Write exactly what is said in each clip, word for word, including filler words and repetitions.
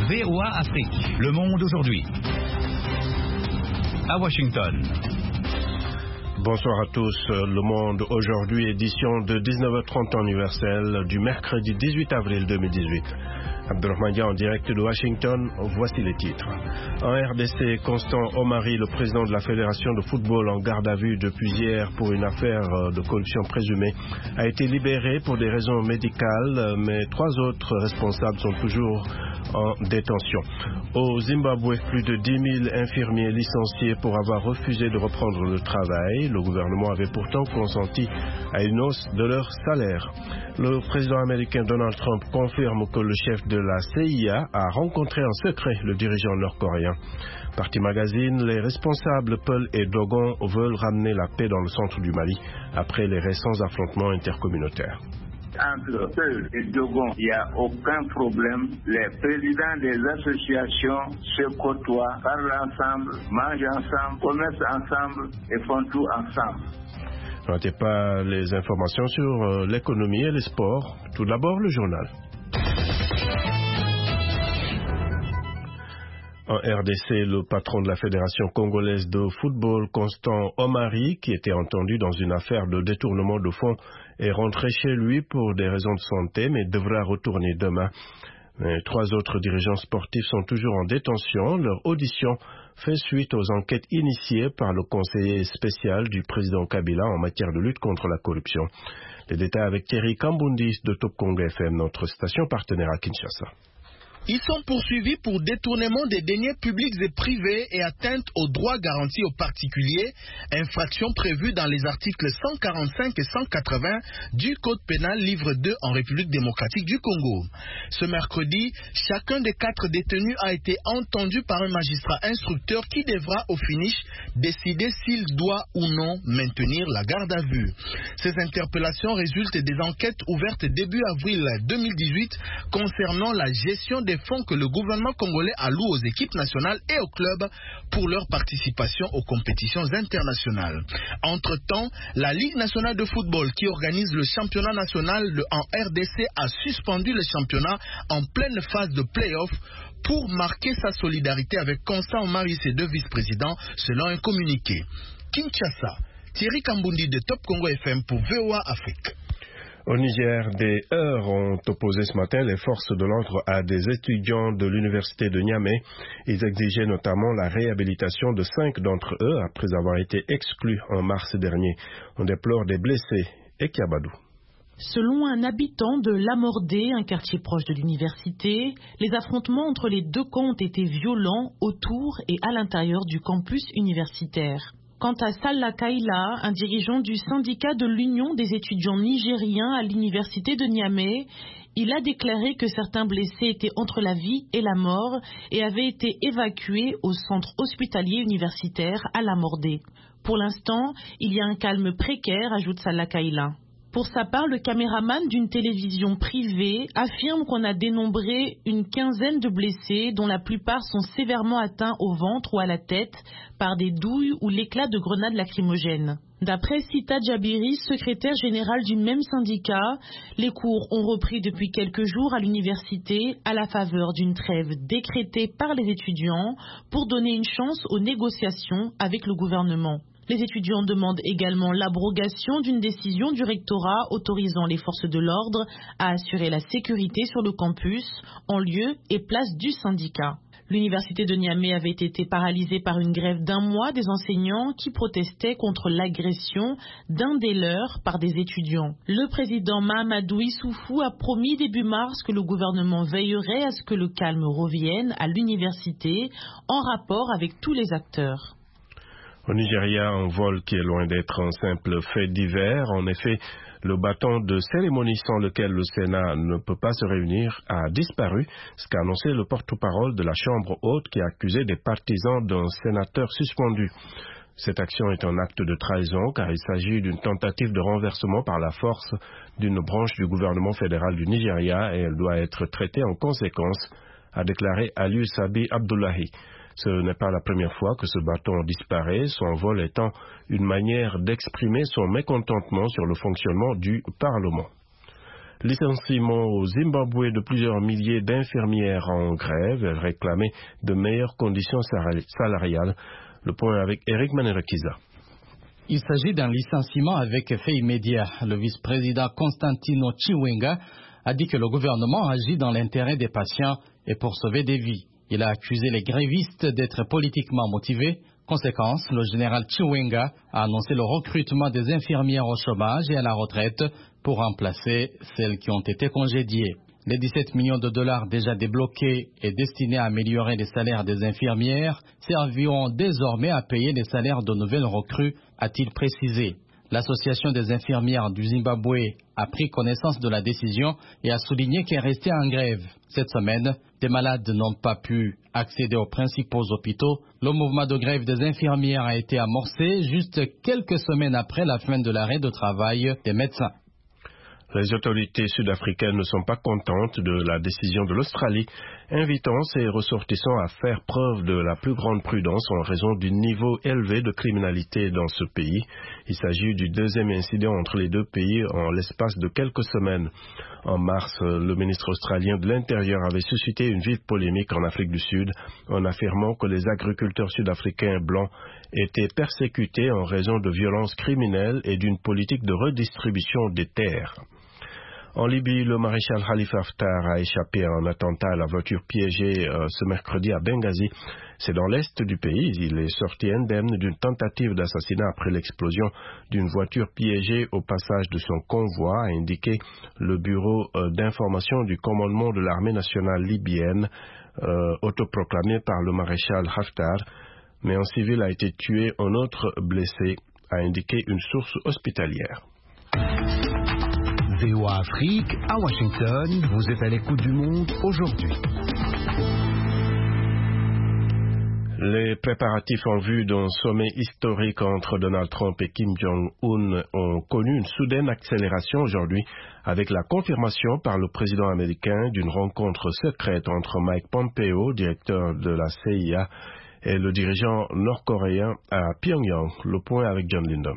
V O A Afrique. Le monde aujourd'hui. À Washington. Bonsoir à tous. Le Monde aujourd'hui, édition de dix-neuf heures trente temps universel du mercredi dix-huit avril deux mille dix-huit. Abdelrahman Dia en direct de Washington, voici les titres. En R D C, Constant Omari, le président de la Fédération de football en garde à vue depuis hier pour une affaire de corruption présumée, a été libéré pour des raisons médicales, mais trois autres responsables sont toujours en détention. Au Zimbabwe, plus de dix mille infirmiers licenciés pour avoir refusé de reprendre le travail. Le gouvernement avait pourtant consenti à une hausse de leur salaire. Le président américain Donald Trump confirme que le chef de la C I A a rencontré en secret le dirigeant nord-coréen. Parti Magazine, les responsables Peul et Dogon veulent ramener la paix dans le centre du Mali après les récents affrontements intercommunautaires. Entre Peul et Dogon, il n'y a aucun problème. Les présidents des associations se côtoient, parlent ensemble, mangent ensemble, commercent ensemble et font tout ensemble. Ne ratez pas les informations sur euh, l'économie et les sports. Tout d'abord, le journal. En R D C, le patron de la Fédération congolaise de football, Constant Omari, qui était entendu dans une affaire de détournement de fonds, est rentré chez lui pour des raisons de santé, mais devra retourner demain. Mais trois autres dirigeants sportifs sont toujours en détention. Leur audition fait suite aux enquêtes initiées par le conseiller spécial du président Kabila en matière de lutte contre la corruption. Les détails avec Thierry Kambundis de Top Congo F M, notre station partenaire à Kinshasa. Ils sont poursuivis pour détournement des deniers publics et privés et atteinte aux droits garantis aux particuliers, infraction prévue dans les articles cent quarante-cinq et cent quatre-vingts du Code pénal livre deux en République démocratique du Congo. Ce mercredi, chacun des quatre détenus a été entendu par un magistrat instructeur qui devra au finish décider s'il doit ou non maintenir la garde à vue. Ces interpellations résultent des enquêtes ouvertes début avril deux mille dix-huit concernant la gestion des fonds que le gouvernement congolais alloue aux équipes nationales et aux clubs pour leur participation aux compétitions internationales. Entre-temps, la Ligue nationale de football qui organise le championnat national de, en R D C a suspendu le championnat en pleine phase de play-off pour marquer sa solidarité avec Constant Omari, ses deux vice-présidents, selon un communiqué. Kinshasa, Thierry Kambundi de Top Congo F M pour V O A Afrique. Au Niger, des heurts ont opposé ce matin les forces de l'ordre à des étudiants de l'université de Niamey. Ils exigeaient notamment la réhabilitation de cinq d'entre eux après avoir été exclus en mars dernier. On déplore des blessés. Et Kiabadou. Selon un habitant de Lamordé, un quartier proche de l'université, les affrontements entre les deux camps ont été violents autour et à l'intérieur du campus universitaire. Quant à Salah Kaila, un dirigeant du syndicat de l'Union des étudiants nigériens à l'université de Niamey, il a déclaré que certains blessés étaient entre la vie et la mort et avaient été évacués au centre hospitalier universitaire à Lamordé. Pour l'instant, il y a un calme précaire, ajoute Salah Kaila. Pour sa part, le caméraman d'une télévision privée affirme qu'on a dénombré une quinzaine de blessés dont la plupart sont sévèrement atteints au ventre ou à la tête par des douilles ou l'éclat de grenades lacrymogènes. D'après Sita Djabiri, secrétaire générale du même syndicat, les cours ont repris depuis quelques jours à l'université à la faveur d'une trêve décrétée par les étudiants pour donner une chance aux négociations avec le gouvernement. Les étudiants demandent également l'abrogation d'une décision du rectorat autorisant les forces de l'ordre à assurer la sécurité sur le campus en lieu et place du syndicat. L'université de Niamey avait été paralysée par une grève d'un mois des enseignants qui protestaient contre l'agression d'un des leurs par des étudiants. Le président Mahamadou Issoufou a promis début mars que le gouvernement veillerait à ce que le calme revienne à l'université en rapport avec tous les acteurs. Au Nigeria, un vol qui est loin d'être un simple fait divers. En effet, le bâton de cérémonie sans lequel le Sénat ne peut pas se réunir a disparu, ce qu'a annoncé le porte-parole de la Chambre haute qui a accusé des partisans d'un sénateur suspendu. Cette action est un acte de trahison car il s'agit d'une tentative de renversement par la force d'une branche du gouvernement fédéral du Nigeria et elle doit être traitée en conséquence, a déclaré Aliou Sabi Abdullahi. Ce n'est pas la première fois que ce bâton disparaît, son vol étant une manière d'exprimer son mécontentement sur le fonctionnement du Parlement. Licenciement au Zimbabwe de plusieurs milliers d'infirmières en grève. Elles réclamaient de meilleures conditions salariales. Le point avec Eric Manerakiza. Il s'agit d'un licenciement avec effet immédiat. Le vice-président Constantino Chiwenga a dit que le gouvernement agit dans l'intérêt des patients et pour sauver des vies. Il a accusé les grévistes d'être politiquement motivés. Conséquence, le général Chiwenga a annoncé le recrutement des infirmières au chômage et à la retraite pour remplacer celles qui ont été congédiées. Les dix-sept millions de dollars déjà débloqués et destinés à améliorer les salaires des infirmières serviront désormais à payer les salaires de nouvelles recrues, a-t-il précisé. L'association des infirmières du Zimbabwe a pris connaissance de la décision et a souligné qu'elle restait en grève. Cette semaine, des malades n'ont pas pu accéder aux principaux hôpitaux. Le mouvement de grève des infirmières a été amorcé juste quelques semaines après la fin de l'arrêt de travail des médecins. Les autorités sud-africaines ne sont pas contentes de la décision de l'Australie, invitant ses ressortissants à faire preuve de la plus grande prudence en raison du niveau élevé de criminalité dans ce pays. Il s'agit du deuxième incident entre les deux pays en l'espace de quelques semaines. En mars, le ministre australien de l'Intérieur avait suscité une vive polémique en Afrique du Sud en affirmant que les agriculteurs sud-africains blancs étaient persécutés en raison de violences criminelles et d'une politique de redistribution des terres. En Libye, le maréchal Khalifa Haftar a échappé à un attentat à la voiture piégée euh, ce mercredi à Benghazi. C'est dans l'est du pays. Il est sorti indemne d'une tentative d'assassinat après l'explosion d'une voiture piégée au passage de son convoi, a indiqué le bureau euh, d'information du commandement de l'armée nationale libyenne, euh, autoproclamé par le maréchal Haftar. Mais un civil a été tué, un autre blessé, a indiqué une source hospitalière. V O A Afrique, à Washington, vous êtes à l'écoute du monde aujourd'hui. Les préparatifs en vue d'un sommet historique entre Donald Trump et Kim Jong-un ont connu une soudaine accélération aujourd'hui avec la confirmation par le président américain d'une rencontre secrète entre Mike Pompeo, directeur de la C I A, et le dirigeant nord-coréen à Pyongyang. Le point avec John Lindon.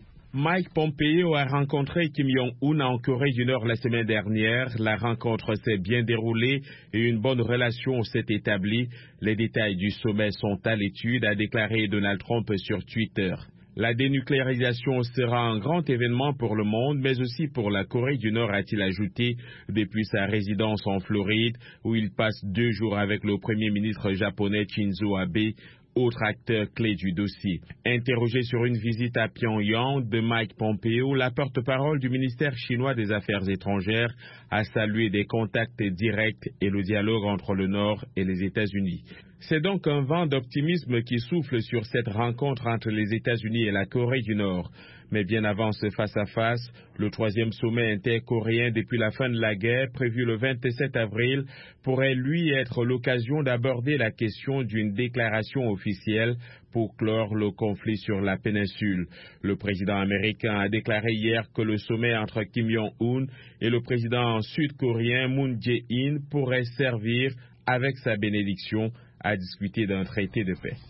Mike Pompeo a rencontré Kim Jong-un en Corée du Nord la semaine dernière. La rencontre s'est bien déroulée et une bonne relation s'est établie. Les détails du sommet sont à l'étude, a déclaré Donald Trump sur Twitter. La dénucléarisation sera un grand événement pour le monde, mais aussi pour la Corée du Nord, a-t-il ajouté, depuis sa résidence en Floride, où il passe deux jours avec le premier ministre japonais Shinzo Abe, autre acteur clé du dossier. Interrogé sur une visite à Pyongyang de Mike Pompeo, la porte-parole du ministère chinois des Affaires étrangères a salué des contacts directs et le dialogue entre le Nord et les États-Unis. C'est donc un vent d'optimisme qui souffle sur cette rencontre entre les États-Unis et la Corée du Nord. Mais bien avant ce face-à-face, le troisième sommet intercoréen depuis la fin de la guerre, prévu le vingt-sept avril, pourrait lui être l'occasion d'aborder la question d'une déclaration officielle pour clore le conflit sur la péninsule. Le président américain a déclaré hier que le sommet entre Kim Jong-un et le président sud-coréen Moon Jae-in pourrait servir, avec sa bénédiction, à discuter d'un traité de paix.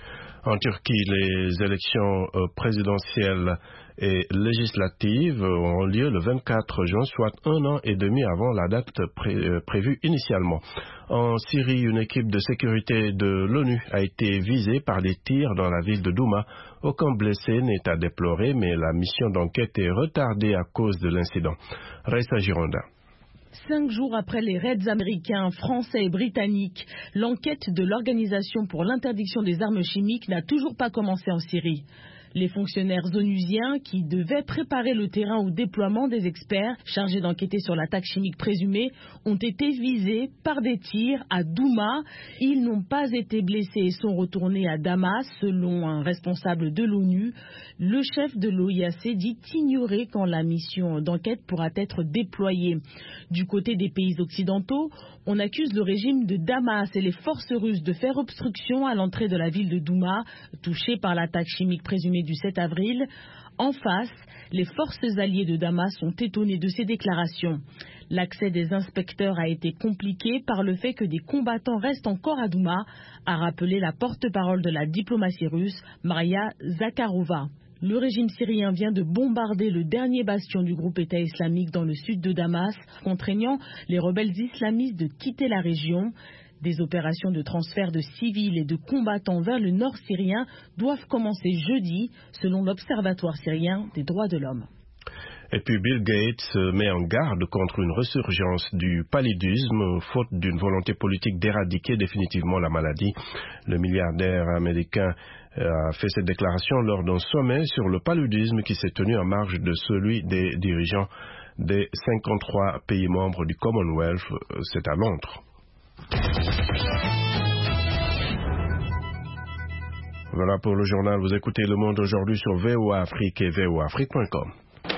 En Turquie, les élections présidentielles et législatives auront lieu le vingt-quatre juin, soit un an et demi avant la date pré prévue initialement. En Syrie, une équipe de sécurité de l'ONU a été visée par des tirs dans la ville de Douma. Aucun blessé n'est à déplorer, mais la mission d'enquête est retardée à cause de l'incident. Raissa Gironda. Cinq jours après les raids américains, français et britanniques, l'enquête de l'Organisation pour l'interdiction des armes chimiques n'a toujours pas commencé en Syrie. Les fonctionnaires onusiens qui devaient préparer le terrain au déploiement des experts chargés d'enquêter sur l'attaque chimique présumée ont été visés par des tirs à Douma. Ils n'ont pas été blessés et sont retournés à Damas, selon un responsable de l'ONU. Le chef de l'O I A C dit ignorer quand la mission d'enquête pourra être déployée. Du côté des pays occidentaux, on accuse le régime de Damas et les forces russes de faire obstruction à l'entrée de la ville de Douma, touchée par l'attaque chimique présumée du sept avril. En face, les forces alliées de Damas sont étonnées de ces déclarations. L'accès des inspecteurs a été compliqué par le fait que des combattants restent encore à Douma, a rappelé la porte-parole de la diplomatie russe, Maria Zakharova. Le régime syrien vient de bombarder le dernier bastion du groupe État islamique dans le sud de Damas, contraignant les rebelles islamistes de quitter la région. Des opérations de transfert de civils et de combattants vers le nord syrien doivent commencer jeudi, selon l'Observatoire syrien des droits de l'homme. Et puis Bill Gates met en garde contre une résurgence du paludisme, faute d'une volonté politique d'éradiquer définitivement la maladie. Le milliardaire américain a fait cette déclaration lors d'un sommet sur le paludisme qui s'est tenu en marge de celui des dirigeants des cinquante-trois pays membres du Commonwealth. C'est à Londres. Voilà pour le journal. Vous écoutez Le Monde aujourd'hui sur V O A Afrique et V O A Afrique point com.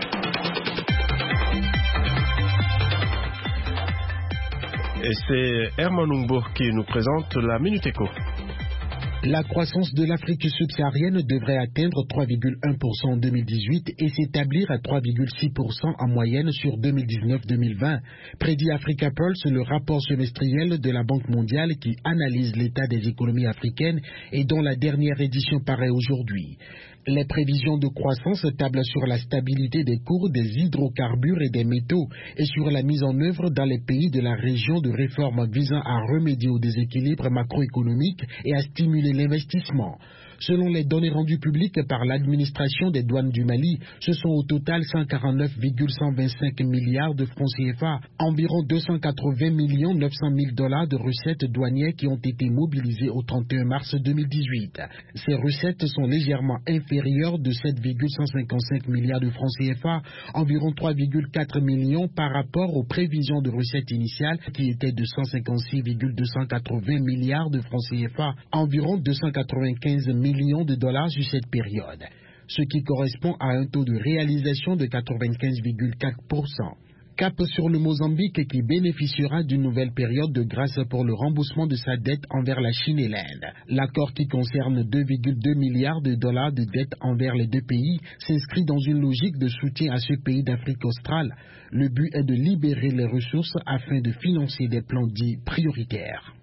Et c'est Herman Ungbo qui nous présente la Minute Éco. La croissance de l'Afrique subsaharienne devrait atteindre trois virgule un pour cent en deux mille dix-huit et s'établir à trois virgule six pour cent en moyenne sur deux mille dix-neuf deux mille vingt, prédit Africa Pulse, le rapport semestriel de la Banque mondiale qui analyse l'état des économies africaines et dont la dernière édition paraît aujourd'hui. Les prévisions de croissance tablent sur la stabilité des cours des hydrocarbures et des métaux et sur la mise en œuvre dans les pays de la région de réformes visant à remédier aux déséquilibres macroéconomiques et à stimuler l'investissement. Selon les données rendues publiques par l'administration des douanes du Mali, ce sont au total cent quarante-neuf virgule cent vingt-cinq milliards de francs C F A, environ deux cent quatre-vingts millions neuf cent mille dollars de recettes douanières qui ont été mobilisées au trente et un mars deux mille dix-huit. Ces recettes sont légèrement inférieures de sept virgule cent cinquante-cinq milliards de francs C F A, environ trois virgule quatre millions par rapport aux prévisions de recettes initiales qui étaient de cent cinquante-six virgule deux cent quatre-vingts milliards de francs C F A, environ deux cent quatre-vingt-quinze millions de dollars sur cette période, ce qui correspond à un taux de réalisation de quatre-vingt-quinze virgule quatre pour cent. Cap sur le Mozambique qui bénéficiera d'une nouvelle période de grâce pour le remboursement de sa dette envers la Chine et l'Inde. L'accord qui concerne deux virgule deux milliards de dollars de dette envers les deux pays s'inscrit dans une logique de soutien à ce pays d'Afrique australe. Le but est de libérer les ressources afin de financer des plans dits prioritaires.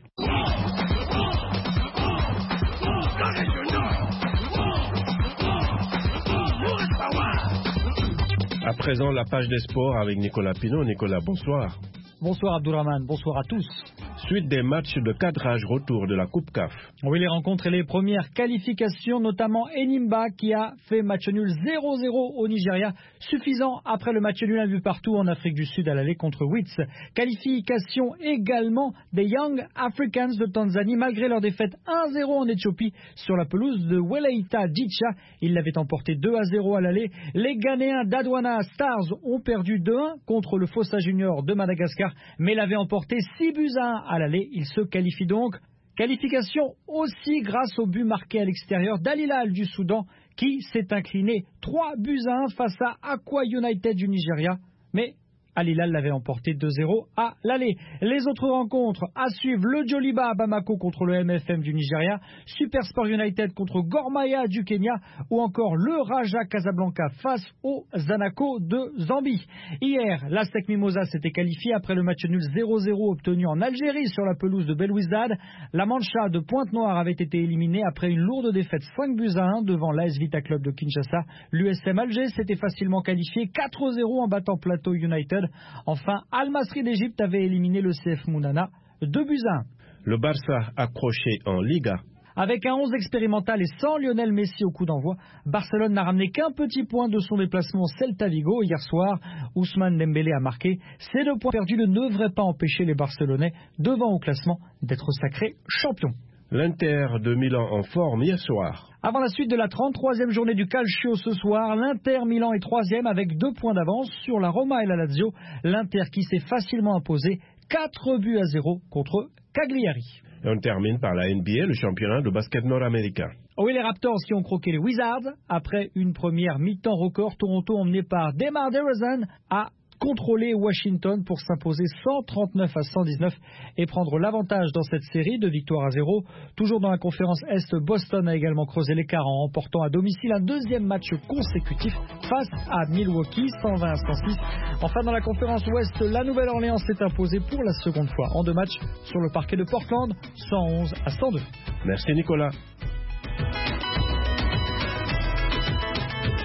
À présent, la page des sports avec Nicolas Pinot. Nicolas, bonsoir. Bonsoir Abdourahmane, bonsoir à tous. Suite des matchs de cadrage retour de la Coupe C A F. Oui, les rencontres et les premières qualifications, notamment Enimba qui a fait match nul zéro zéro au Nigeria, suffisant après le match nul un but partout en Afrique du Sud à l'aller contre Wits. Qualification également des Young Africans de Tanzanie malgré leur défaite un zéro en Éthiopie sur la pelouse de Weleita Dicha. Ils l'avaient emporté deux à zéro à l'aller. Les Ghanéens d'Adwana Stars ont perdu deux un contre le Fossa Junior de Madagascar, mais l'avaient emporté six buts à un à l'aller. Ils se qualifient donc. Qualification aussi grâce au but marqué à l'extérieur d'Al Hilal du Soudan qui s'est incliné trois buts à un face à Aqua United du Nigeria. Mais Al Hilal l'avait emporté deux zéro à l'aller. Les autres rencontres à suivre, le Joliba à Bamako contre le M F M du Nigeria, Supersport United contre Gor Mahia du Kenya ou encore le Raja Casablanca face au Zanaco de Zambie. Hier, l'Aztec Mimosa s'était qualifié après le match nul zéro zéro obtenu en Algérie sur la pelouse de Belouizdad. La Mancha de Pointe-Noire avait été éliminée après une lourde défaite cinq buts à un devant l'A S Vita Club de Kinshasa. L'U S M Alger s'était facilement qualifié quatre zéro en battant Plateau United. Enfin, Al Masry d'Égypte avait éliminé le C F Mounana deux buts à un. Le Barça accroché en Liga. Avec un onze expérimental et sans Lionel Messi au coup d'envoi, Barcelone n'a ramené qu'un petit point de son déplacement Celta Vigo hier soir. Ousmane Dembélé a marqué. Ces deux points perdus ne devraient pas empêcher les Barcelonais, devant au classement, d'être sacrés champions. L'Inter de Milan en forme hier soir. Avant la suite de la trente-troisième journée du Calcio ce soir, l'Inter Milan est troisième avec deux points d'avance sur la Roma et la Lazio. L'Inter qui s'est facilement imposé quatre buts à zéro contre Cagliari. Et on termine par la N B A, le championnat de basket nord-américain. Oui, les Raptors qui ont croqué les Wizards. Après une première mi-temps record, Toronto emmené par DeMar DeRozan a contrôler Washington pour s'imposer cent trente-neuf à cent dix-neuf et prendre l'avantage dans cette série de victoires à zéro. Toujours dans la conférence Est, Boston a également creusé l'écart en remportant à domicile un deuxième match consécutif face à Milwaukee, cent vingt à cent six. Enfin, dans la conférence Ouest, la Nouvelle-Orléans s'est imposée pour la seconde fois en deux matchs sur le parquet de Portland, cent onze à cent deux. Merci Nicolas.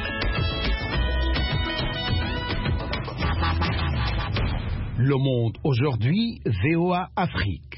Le Monde aujourd'hui, V O A Afrique.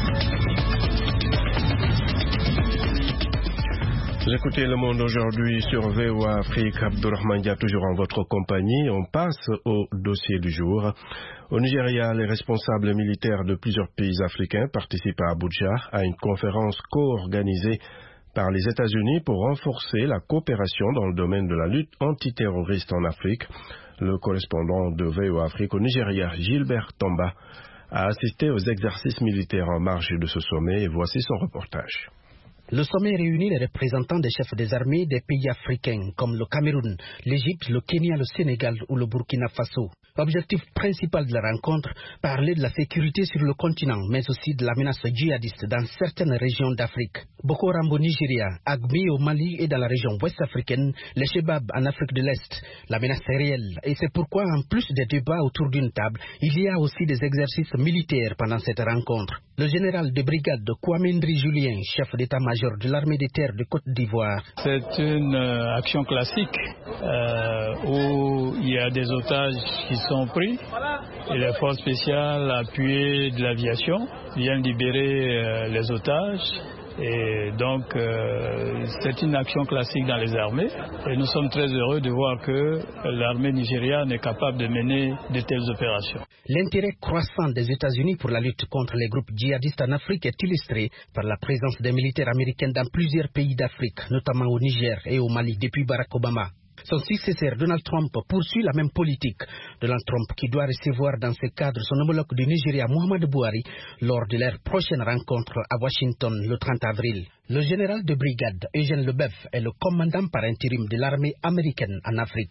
Vous écoutez Le Monde aujourd'hui sur V O A Afrique. Abdourahmane Dia, toujours en votre compagnie. On passe au dossier du jour. Au Nigeria, les responsables militaires de plusieurs pays africains participent à Abuja à une conférence co-organisée par les États-Unis pour renforcer la coopération dans le domaine de la lutte antiterroriste en Afrique. Le correspondant de V O A Afrique au Nigeria, Gilbert Tomba, a assisté aux exercices militaires en marge de ce sommet et voici son reportage. Le sommet réunit les représentants des chefs des armées des pays africains comme le Cameroun, l'Égypte, le Kenya, le Sénégal ou le Burkina Faso. Objectif principal de la rencontre, parler de la sécurité sur le continent, mais aussi de la menace djihadiste dans certaines régions d'Afrique. Boko Haram au Nigeria, Agmi au Mali et dans la région ouest-africaine, les Chebab en Afrique de l'Est. La menace est réelle et c'est pourquoi, en plus des débats autour d'une table, il y a aussi des exercices militaires pendant cette rencontre. Le général de brigade Kwame Ndri Julien, chef d'état-major de l'armée des terres de Côte d'Ivoire. C'est une euh, action classique euh, où il y a des otages qui sont pris et les forces spéciales appuyées de l'aviation viennent libérer euh, les otages. Et donc, euh, c'est une action classique dans les armées. Et nous sommes très heureux de voir que l'armée nigériane est capable de mener de telles opérations. L'intérêt croissant des États-Unis pour la lutte contre les groupes djihadistes en Afrique est illustré par la présence des militaires américains dans plusieurs pays d'Afrique, notamment au Niger et au Mali depuis Barack Obama. Son successeur, Donald Trump, poursuit la même politique. Donald Trump qui doit recevoir dans ce cadre son homologue du Nigeria, Muhammadu Buhari, lors de leur prochaine rencontre à Washington le trente avril. Le général de brigade, Eugène Leboeuf, est le commandant par intérim de l'armée américaine en Afrique.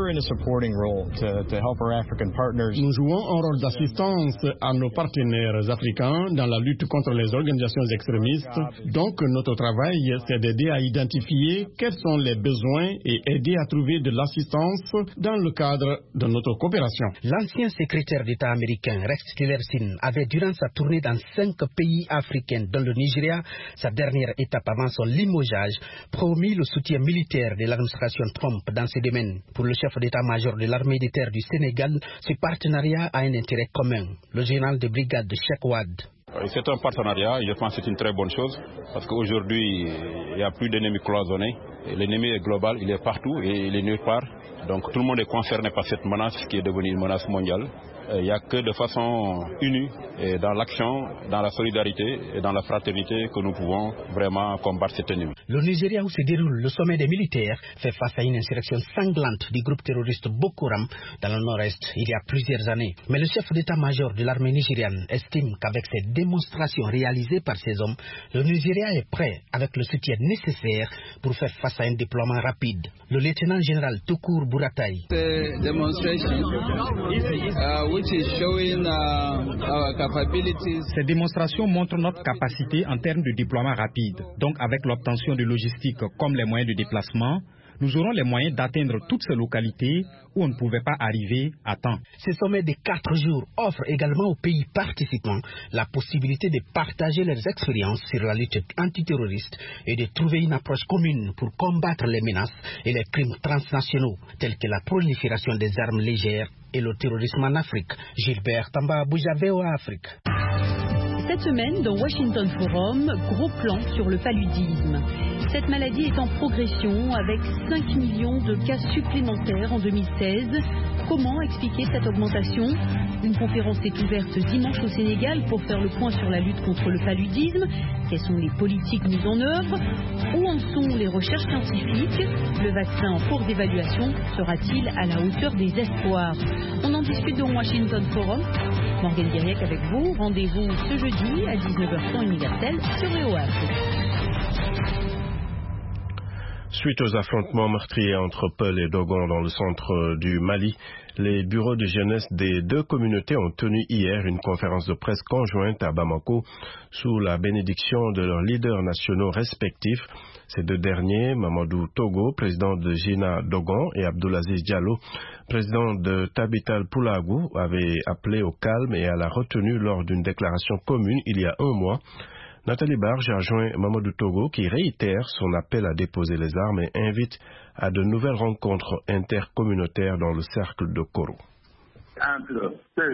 Nous jouons un rôle d'assistance à nos partenaires africains dans la lutte contre les organisations extrémistes. Donc, notre travail, c'est d'aider à identifier quels sont les besoins et aider à trouver de l'assistance dans le cadre de notre coopération. L'ancien secrétaire d'État américain, Rex Tillerson, avait durant sa tournée dans cinq pays africains, dont le Nigeria, sa dernière étape avant son limogeage, promis le soutien militaire de l'administration Trump dans ce domaine. Pour le chef d'état-major de l'armée des terres du Sénégal, ce partenariat a un intérêt commun. Le général de brigade Cheikh Wade. C'est un partenariat, je pense que c'est une très bonne chose, parce qu'aujourd'hui, il n'y a plus d'ennemis cloisonnés. L'ennemi est global, il est partout et il est nulle part. Donc tout le monde est concerné par cette menace qui est devenue une menace mondiale. Il n'y a que de façon unie, et dans l'action, dans la solidarité et dans la fraternité que nous pouvons vraiment combattre cet ennemi. Le Nigeria où se déroule le sommet des militaires fait face à une insurrection sanglante du groupe terroriste Boko Haram dans le nord-est il y a plusieurs années. Mais le chef d'état-major de l'armée nigériane estime qu'avec ces démonstrations réalisées par ces hommes, le Nigeria est prêt avec le soutien nécessaire pour faire face à un déploiement rapide. Le lieutenant général Tukur Buratai. Ces démonstrations montrent notre capacité en termes de déploiement rapide. Donc, avec l'obtention de logistique comme les moyens de déplacement, nous aurons les moyens d'atteindre toutes ces localités où on ne pouvait pas arriver à temps. Ce sommet de quatre jours offre également aux pays participants la possibilité de partager leurs expériences sur la lutte antiterroriste et de trouver une approche commune pour combattre les menaces et les crimes transnationaux tels que la prolifération des armes légères et le terrorisme en Afrique. Gilbert Tamba, Abuja, V O A Afrique. Cette semaine, dans Washington Forum, gros plan sur le paludisme. Cette maladie est en progression avec cinq millions de cas supplémentaires en deux mille seize. Comment expliquer cette augmentation? Une conférence est ouverte dimanche au Sénégal pour faire le point sur la lutte contre le paludisme. Quelles sont les politiques mises en œuvre? Où en sont les recherches scientifiques? Le vaccin en cours d'évaluation sera-t-il à la hauteur des espoirs? On en discute dans Washington Forum. Morgane Guiriec avec vous. Rendez-vous ce jeudi à dix-neuf heures temps universel sur V O A. Suite aux affrontements meurtriers entre Peul et Dogon dans le centre du Mali, les bureaux de jeunesse des deux communautés ont tenu hier une conférence de presse conjointe à Bamako sous la bénédiction de leurs leaders nationaux respectifs. Ces deux derniers, Mamadou Togo, président de Gina Dogon, et Abdoulaziz Diallo, président de Tabital Poulagou, avaient appelé au calme et à la retenue lors d'une déclaration commune il y a un mois. Nathalie Barge a joint Mamadou Togo qui réitère son appel à déposer les armes et invite à de nouvelles rencontres intercommunautaires dans le cercle de Koro. Entre Peul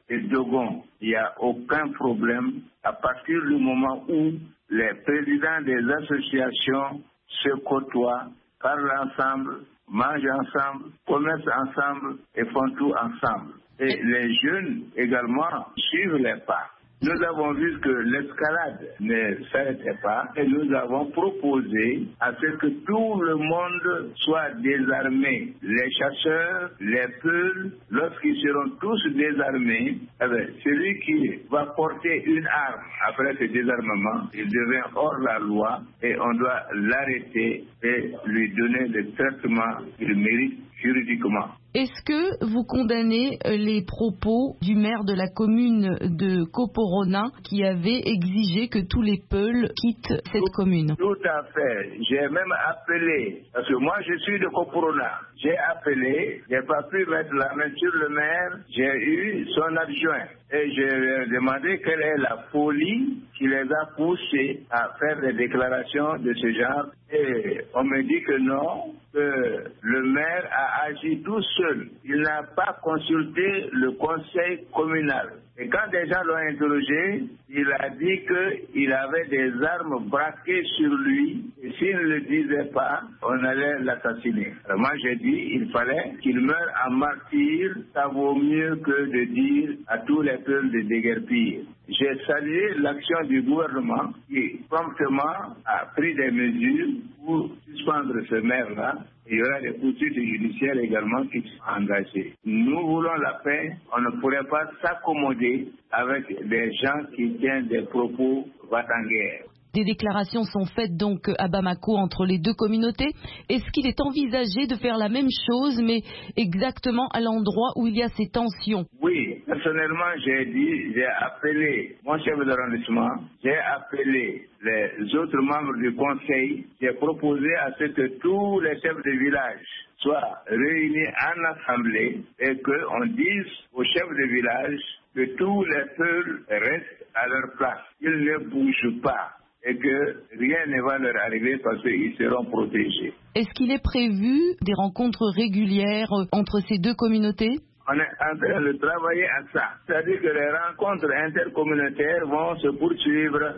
et Dogon, il n'y a aucun problème à partir du moment où les présidents des associations se côtoient, parlent ensemble, mangent ensemble, commercent ensemble et font tout ensemble. Et les jeunes également suivent les pas. Nous avons vu que l'escalade ne s'arrêtait pas et nous avons proposé à ce que tout le monde soit désarmé. Les chasseurs, les peuls, lorsqu'ils seront tous désarmés, eh bien, celui qui va porter une arme après ce désarmement, il devient hors la loi et on doit l'arrêter et lui donner le traitement qu'il mérite juridiquement. Est-ce que vous condamnez les propos du maire de la commune de Koporona qui avait exigé que tous les Peuls quittent cette tout, commune? Tout à fait. J'ai même appelé, parce que moi je suis de Koporona, j'ai appelé, j'ai pas pu mettre la main sur le maire, j'ai eu son adjoint. Et je lui ai demandé quelle est la folie qui les a poussés à faire des déclarations de ce genre. Et on me dit que non, que le maire a agi tout seul. Il n'a pas consulté le conseil communal. Et quand des gens l'ont interrogé, il a dit qu'il avait des armes braquées sur lui. Et s'il ne le disait pas, on allait l'assassiner. Alors moi j'ai dit il fallait qu'il meure en martyr. Ça vaut mieux que de dire à tous les peuples de déguerpir. J'ai salué l'action du gouvernement qui promptement a pris des mesures pour suspendre ce maire-là. Il y aura des poursuites judiciaires également qui sont engagées. Nous voulons la paix. On ne pourrait pas s'accommoder avec des gens qui tiennent des propos va-t-en-guerre. Des déclarations sont faites donc à Bamako entre les deux communautés. Est-ce qu'il est envisagé de faire la même chose, mais exactement à l'endroit où il y a ces tensions? Oui, personnellement, j'ai dit, j'ai appelé mon chef d'arrondissement, j'ai appelé les autres membres du conseil, j'ai proposé à ce que tous les chefs de village soient réunis en assemblée et qu'on dise aux chefs de village que tous les peuples restent à leur place, qu'ils ne bougent pas et que rien ne va leur arriver parce qu'ils seront protégés. Est-ce qu'il est prévu des rencontres régulières entre ces deux communautés? On est en train de travailler à ça. C'est-à-dire que les rencontres intercommunautaires vont se poursuivre.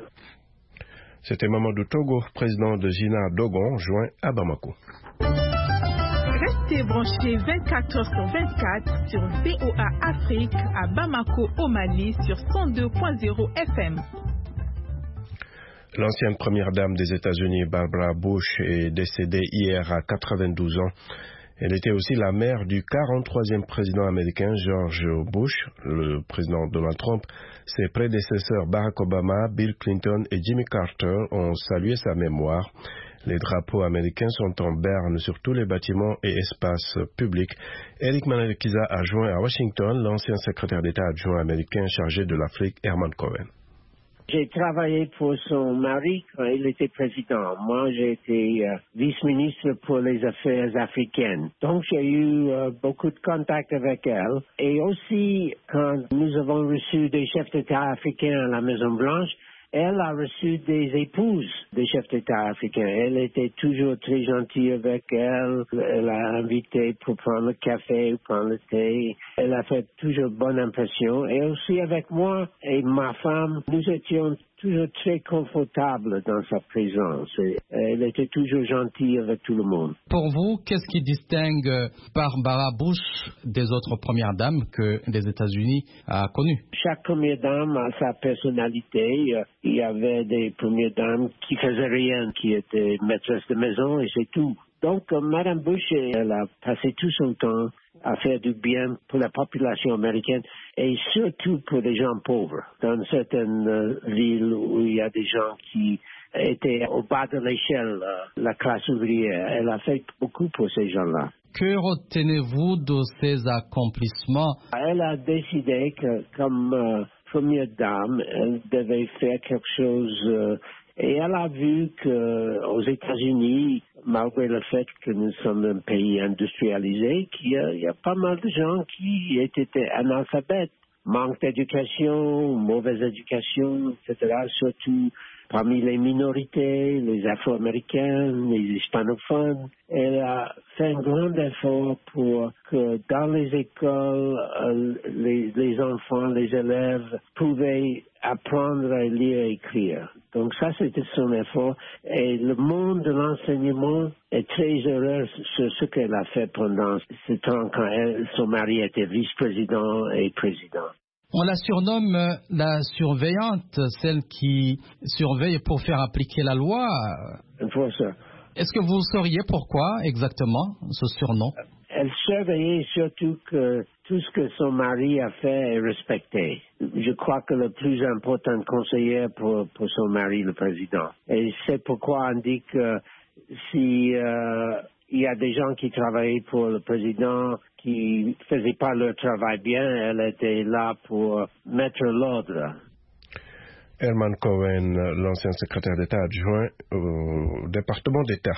C'était Mamadou Togo, président de Gina Dogon, joint à Bamako. Restez branchés vingt-quatre heures sur vingt-quatre sur V O A Afrique à Bamako au Mali sur cent deux point zéro F M. L'ancienne première dame des États-Unis, Barbara Bush, est décédée hier à quatre-vingt-douze ans. Elle était aussi la mère du quarante-troisième président américain, George Bush. Le président Donald Trump, ses prédécesseurs Barack Obama, Bill Clinton et Jimmy Carter ont salué sa mémoire. Les drapeaux américains sont en berne sur tous les bâtiments et espaces publics. Eric Manelkiza a joint à Washington l'ancien secrétaire d'État adjoint américain chargé de l'Afrique, Herman Cohen. J'ai travaillé pour son mari quand il était président. Moi, j'ai été euh, vice-ministre pour les affaires africaines. Donc, j'ai eu euh, beaucoup de contacts avec elle. Et aussi, quand nous avons reçu des chefs d'État africains à la Maison-Blanche, elle a reçu des épouses des chefs d'État africains. Elle était toujours très gentille avec elle. Elle a invité pour prendre le café ou prendre le thé. Elle a fait toujours bonne impression. Et aussi avec moi et ma femme, nous étions toujours très confortables dans sa présence. Et elle était toujours gentille avec tout le monde. Pour vous, qu'est-ce qui distingue Barbara Bush des autres premières dames que les États-Unis a connues? Chaque première dame a sa personnalité. Il y avait des premières dames qui faisaient rien, qui étaient maîtresses de maison et c'est tout. Donc, Mme Bush, elle a passé tout son temps à faire du bien pour la population américaine et surtout pour les gens pauvres. Dans certaines euh, villes où il y a des gens qui étaient au bas de l'échelle, euh, la classe ouvrière, elle a fait beaucoup pour ces gens-là. Que retenez-vous de ces accomplissements? Elle a décidé que, comme euh, première dame, elle devait faire quelque chose... Euh, Et elle a vu qu'aux États-Unis, malgré le fait que nous sommes un pays industrialisé, qu'il y a, il y a pas mal de gens qui étaient analphabètes. Manque d'éducation, mauvaise éducation, et cetera. Surtout parmi les minorités, les Afro-Américains, les hispanophones. Elle a fait un grand effort pour que dans les écoles, euh, les, les enfants, les élèves pouvaient apprendre à lire et écrire. Donc ça, c'était son effort. Et le monde de l'enseignement est très heureux sur ce qu'elle a fait pendant ce temps quand elle, son mari était vice-président et président. On la surnomme la surveillante, celle qui surveille pour faire appliquer la loi. Enforcer. Est-ce que vous sauriez pourquoi exactement ce surnom? Elle surveillait surtout que tout ce que son mari a fait est respecté. Je crois que le plus important conseiller pour, pour son mari, le président. Et c'est pourquoi on dit que si euh, il y a des gens qui travaillaient pour le président qui ne faisaient pas leur travail bien, elle était là pour mettre l'ordre. Herman Cohen, l'ancien secrétaire d'État adjoint au département d'État.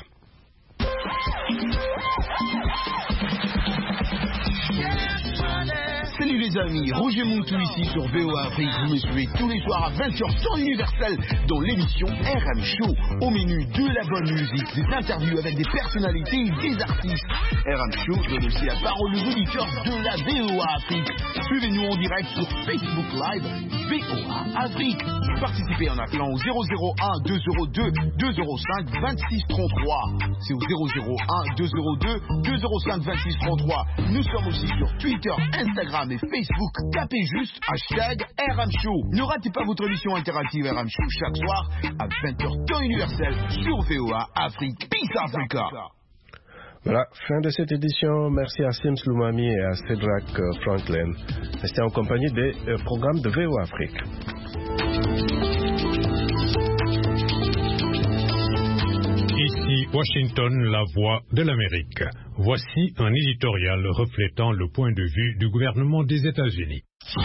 Salut les amis, Roger Montou ici sur V O A Afrique. Vous me suivez tous les soirs à vingt heures temps universel dans l'émission R M Show. Au menu de la bonne musique, des interviews avec des personnalités et des artistes. R M Show donne aussi la parole aux auditeurs de la V O A Afrique. Suivez-nous en direct sur Facebook Live V O A Afrique. Participez en appelant au zéro zéro un deux zéro deux deux zéro cinq vingt-six trente-trois. C'est au zéro zéro un deux zéro deux deux zéro cinq vingt-six trente-trois. Nous sommes aussi sur Twitter, Instagram et Facebook. Tapez juste hashtag R M Show. Ne ratez pas votre émission interactive R M Show chaque soir à vingt heures temps universel sur V O A Afrique. Peace Africa. Voilà, fin de cette édition. Merci à Sims Loumami et à Cédric Franklin. Restez en compagnie des euh, programmes de V O A Afrique. Ici Washington, la voix de l'Amérique. Voici un éditorial reflétant le point de vue du gouvernement des États-Unis.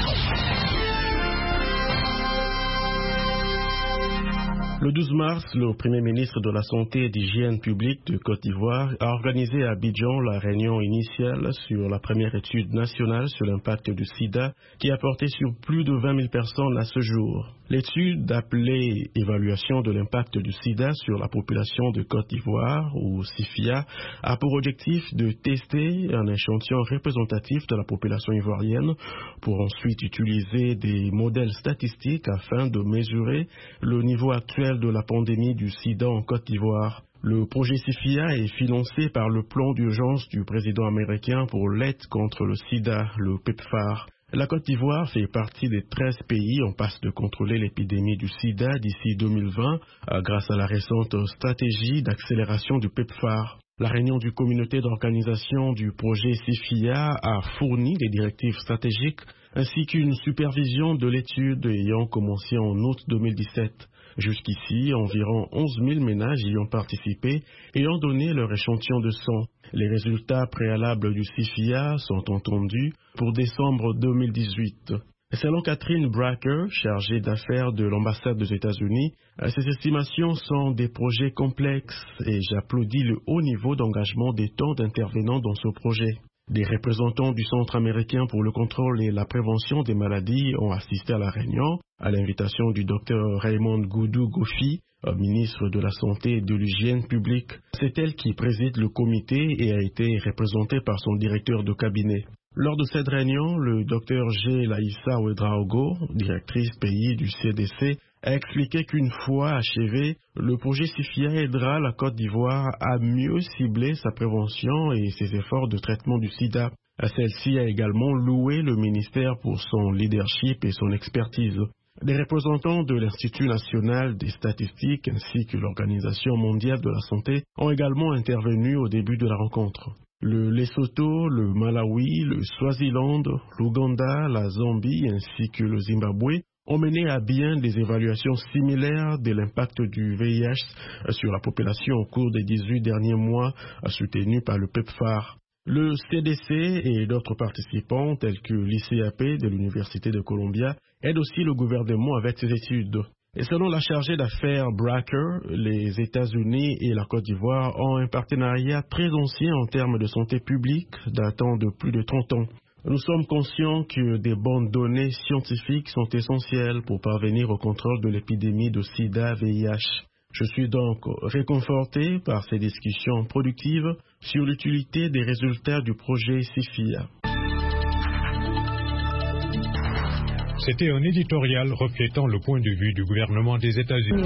Le douze mars, le Premier ministre de la Santé et d'Hygiène publique de Côte d'Ivoire a organisé à Abidjan la réunion initiale sur la première étude nationale sur l'impact du sida qui a porté sur plus de vingt mille personnes à ce jour. L'étude appelée Évaluation de l'impact du sida sur la population de Côte d'Ivoire, ou SIFIA, a pour objectif de tester un échantillon représentatif de la population ivoirienne pour ensuite utiliser des modèles statistiques afin de mesurer le niveau actuel de la pandémie du sida en Côte d'Ivoire. Le projet SIFIA est financé par le plan d'urgence du président américain pour l'aide contre le sida, le PEPFAR. La Côte d'Ivoire fait partie des treize pays en passe de contrôler l'épidémie du sida d'ici deux mille vingt grâce à la récente stratégie d'accélération du PEPFAR. La réunion du comité d'organisation du projet SIFIA a fourni des directives stratégiques ainsi qu'une supervision de l'étude ayant commencé en août deux mille dix-sept. Jusqu'ici, environ onze mille ménages y ont participé et ont donné leur échantillon de sang. Les résultats préalables du SIFIA sont entendus pour décembre deux mille dix-huit. Selon Catherine Bracker, chargée d'affaires de l'ambassade des États-Unis, ces estimations sont des projets complexes et j'applaudis le haut niveau d'engagement des tant d'intervenants dans ce projet. Des représentants du Centre américain pour le contrôle et la prévention des maladies ont assisté à la réunion, à l'invitation du docteur Raymond Goudou Gofi, ministre de la Santé et de l'Hygiène publique. C'est elle qui préside le comité et a été représentée par son directeur de cabinet. Lors de cette réunion, le docteur G. Laïssa Ouedraogo, directrice pays du C D C, a expliqué qu'une fois achevé, le projet SIFIA aidera la Côte d'Ivoire à mieux cibler sa prévention et ses efforts de traitement du sida. Celle-ci a également loué le ministère pour son leadership et son expertise. Des représentants de l'Institut national des statistiques ainsi que l'Organisation mondiale de la santé ont également intervenu au début de la rencontre. Le Lesotho, le Malawi, le Swaziland, l'Ouganda, la Zambie ainsi que le Zimbabwe ont mené à bien des évaluations similaires de l'impact du V I H sur la population au cours des dix-huit derniers mois, soutenus par le PEPFAR. Le C D C et d'autres participants, tels que l'I C A P de l'Université de Columbia, aident aussi le gouvernement avec ces études. Et selon la chargée d'affaires Bracker, les États-Unis et la Côte d'Ivoire ont un partenariat très ancien en termes de santé publique datant de plus de trente ans. Nous sommes conscients que des bonnes données scientifiques sont essentielles pour parvenir au contrôle de l'épidémie de sida V I H. Je suis donc réconforté par ces discussions productives sur l'utilité des résultats du projet SIFIA. C'était un éditorial reflétant le point de vue du gouvernement des États-Unis.